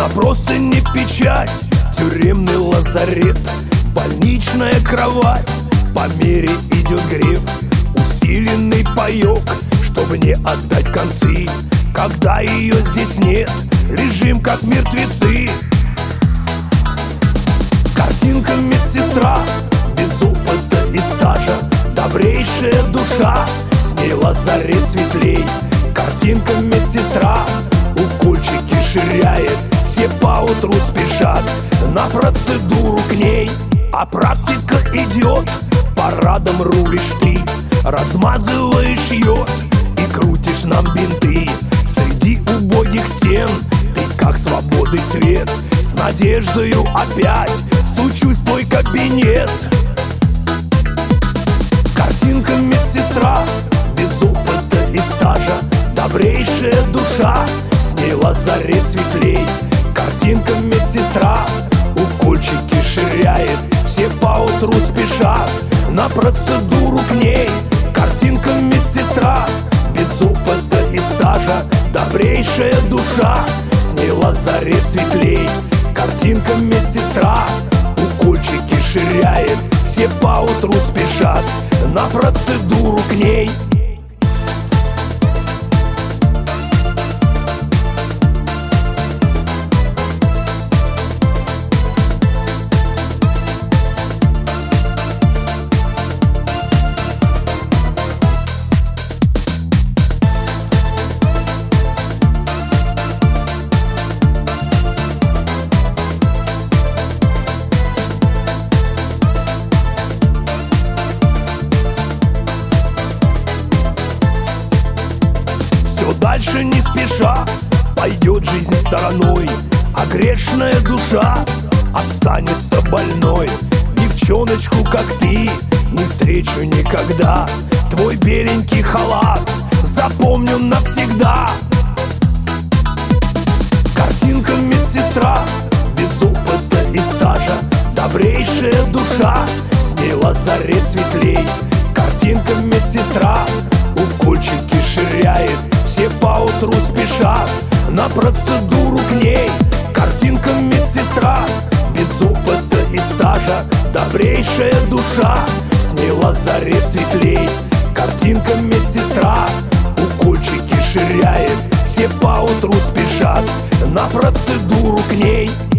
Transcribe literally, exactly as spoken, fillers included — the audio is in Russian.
На простыне печать, тюремный лазарет, больничная кровать, по мере идет грев. Усиленный паёк, чтобы не отдать концы. Когда ее здесь нет, лежим как мертвецы. Картинка медсестра, без опыта и стажа, добрейшая душа, с ней лазарет светлей. Картинка медсестра, укольчики ширяет, все поутру спешат на процедуру к ней. А практика идет, парадом рулишь ты, размазываешь йод и крутишь нам бинты. Среди убогих стен ты как свободы свет, с надеждою опять стучусь в твой кабинет. Картинка медсестра, без опыта и стажа, добрейшая душа, с ней лазарет светлей. Картинка медсестра, укольчики ширяет, все поутру спешат на процедуру к ней. Картинка медсестра, без опыта и стажа, добрейшая душа, с ней лазарет светлей. Картинка медсестра, укольчики ширяет, все поутру спешат на процедуру к ней. Дальше не спеша пойдет жизнь стороной, а грешная душа останется больной. Девчоночку, как ты, не встречу никогда. Твой беленький халат запомню навсегда. Картинка медсестра, без опыта и стажа, добрейшая душа, с ней лазарет светлей. Картинка медсестра, укольчики ширяет, все поутру спешат на процедуру к ней. Картинка медсестра, без опыта и стажа, добрейшая душа, с ней лазарет светлей. Картинка медсестра, укольчики ширяет, все поутру спешат на процедуру к ней.